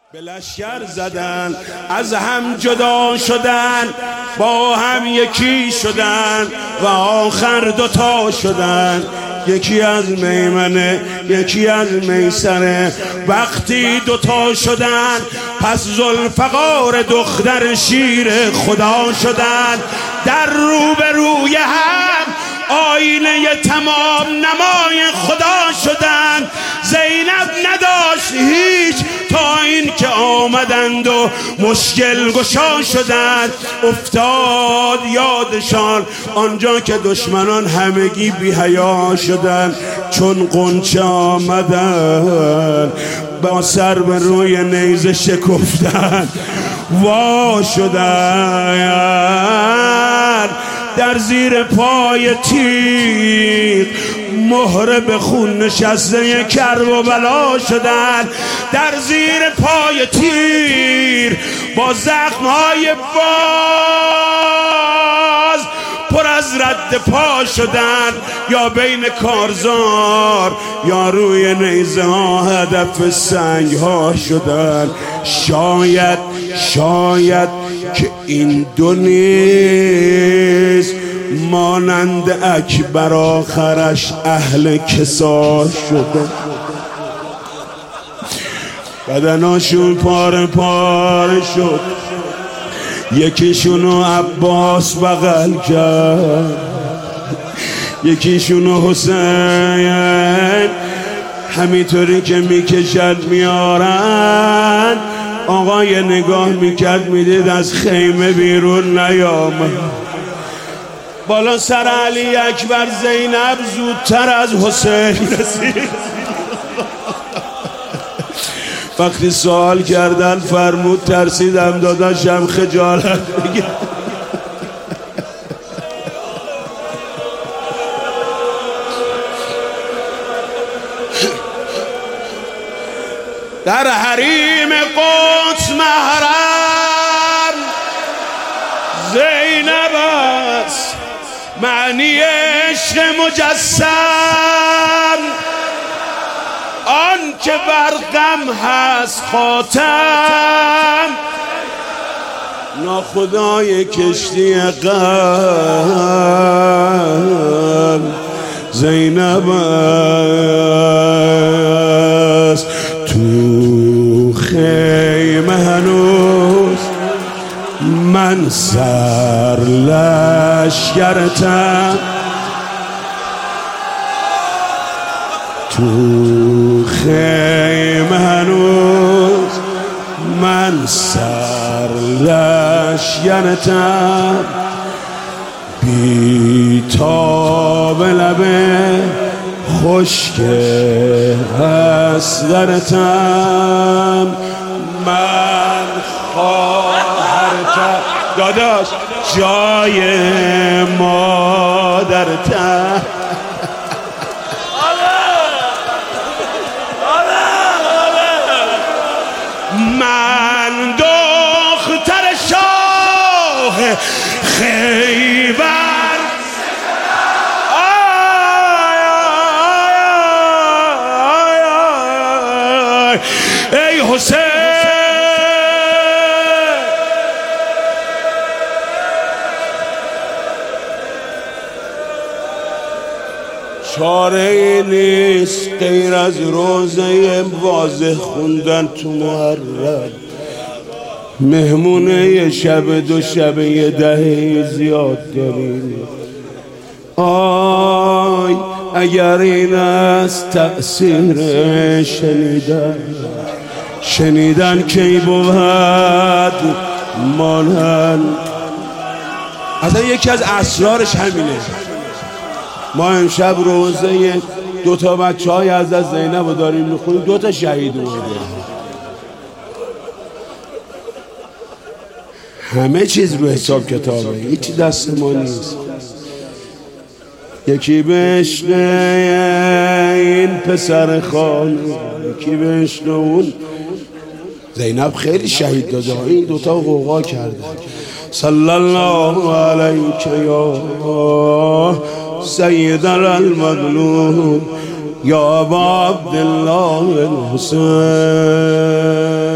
به لشکر زدن، از هم جدا شدن، با هم یکی شدن و آخر دوتا شدن. یکی از میمنه یکی از میسره. وقتی دوتا شدن پس ذوالفقار دختر شیر خدا شدن. در روبروی هم آینه تمام نمای خدا شدن. زینب نداشت هیچ تا این که آمدند و مشکل گشا شدند. افتاد یادشان آنجا که دشمنان همگی بی حیا شدند. چون غنچه آمدن با سر به روی نیزه شکفتن، وا شدن در زیر پای تیغ. مهره به خون نشسته کرب و بلا شدن. در زیر پای تیر با زخمهای باز پر از رد پا شدن. یا بین کارزار یا روی نیزه ها هدف سنگ ها شدن. شاید که این دو نیز مانند اکبر آخرش اهل کسا شدن. بدناشون پاره پاره شد. یکیشونو عباس بغل کرد، یکیشونو حسین. همینطوری که میکشد میارن، آقای نگاه میکرد میدید از خیمه بیرون نیامد. بالا سر علی اکبر زینب زودتر از حسین رسید. وقتی سوال کردن فرمود ترسیدم داداشم خجالت بگیر. در حریم قدس محرم زینب است معنی عشق مجسم. آن که برقم هست خاتم، ناخدای کشتی غم زینب است. تو خیمه هنوز من سر لشکرتم. تو خیمه هنوز من سر لشکرتم. بی تاب لبه خشک اصغرتم. من خواهرتم داداش جای مادرتم. من دختر شاه خیبر. ای حسین چاره نیست غیر از روزه واضح خوندن تو محرم. مهمونه شب دو شب یه دهه زیاد داریم. آی اگر این از تأثیر شنیدن کی بود مانند. اصلا یکی از اسرارش همینه. ما امشب روزه دوتا بچه های از زینب رو داریم میخونیم. دوتا شهید اومده. همه چیز رو حساب کتابه، هیچی دست ما نیست. یکی به عشق این پسر خانه، یکی به عشق اون. زینب خیلی شهید داده، این دوتا غوغا کرده. صلی الله علیک یا سید المظلوم یا ابا عبدالله الحسین.